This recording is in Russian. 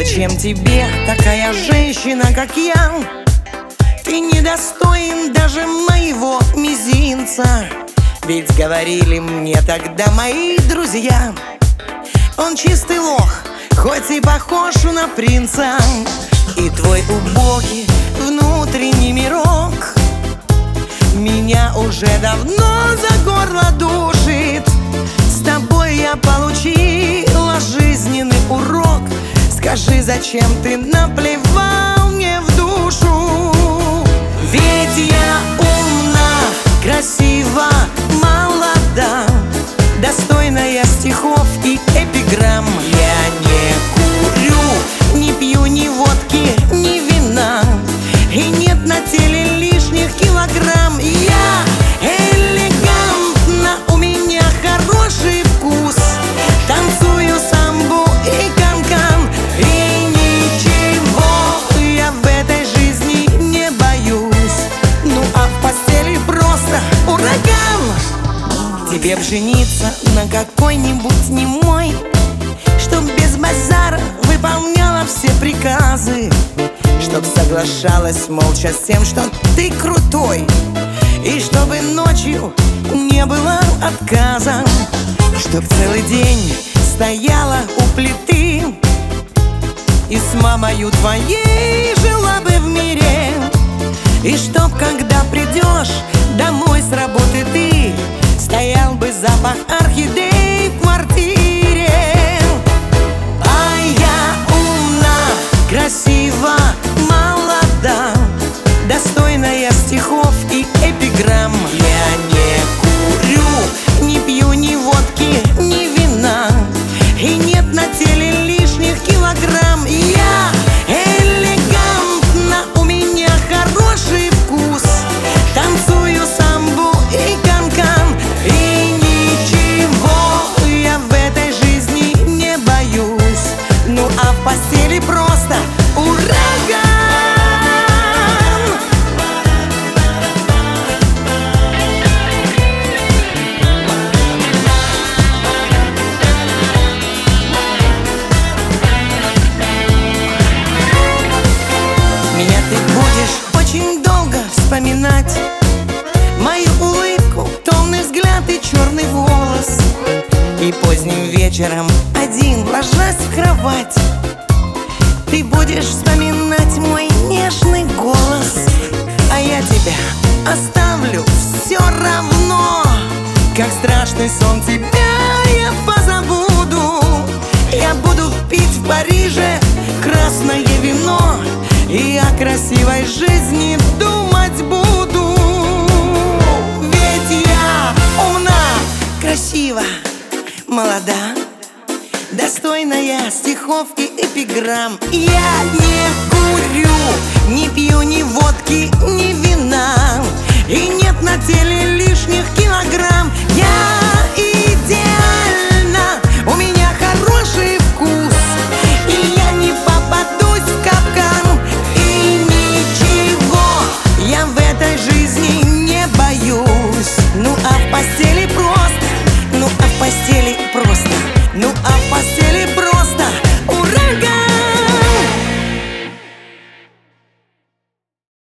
зачем тебе такая женщина, как я? Ты недостоин даже моего мизинца. Ведь говорили мне тогда мои друзья: он чистый лох, хоть и похож на принца. И твой убогий внутренний мирок меня уже давно за горло душит. С тобой я получила жизненный урок. Скажи, зачем ты наплевал мне в душу? Ведь я умна, красива, молода, достойная стихов и эпиграмм. Я не курю, не пью ни водки, ни вина, и нет на теле лишних килограмм. Я элегантна, у меня хороший вкус, танцую самбу и канкан, и ничего я в этой жизни не боюсь. Ну а в постели просто ураган. Тебе б жениться на какой-нибудь немой, чтоб без базара выполняла все приказы, чтоб соглашалась молча с тем, что ты крутой, и чтобы ночью не было отказа, чтоб целый день стояла у плиты и с мамою твоей жила бы в мире. И чтоб, когда придешь домой с работы, ты стоял бы запах орхидей в квартире. А я умна, красива, молода, достойная стихов и эпиграмм. Я не курю, не пью ни водки, ни вина, и нет на теле лишних килограмм. Я элегантна, у меня хороший вкус, танцую самбу и канкан, и ничего я в этой жизни не боюсь. Ну а в постели просто ураган. Меня ты будешь очень долго вспоминать, мою улыбку, томный взгляд и черный волос. И поздним вечером, один ложась в кровать, ты будешь вспоминать мой нежный голос. А я тебя оставлю все равно, как страшный сон тебя я позабуду. Я буду пить в Париже красное вино, и о красивой жизни думать буду. Ведь я умна, красива, молода, достойная стихов и эпиграмм. Я не курю, не пью ни водки, ни вина, и нет на теле лишних килограмм. Я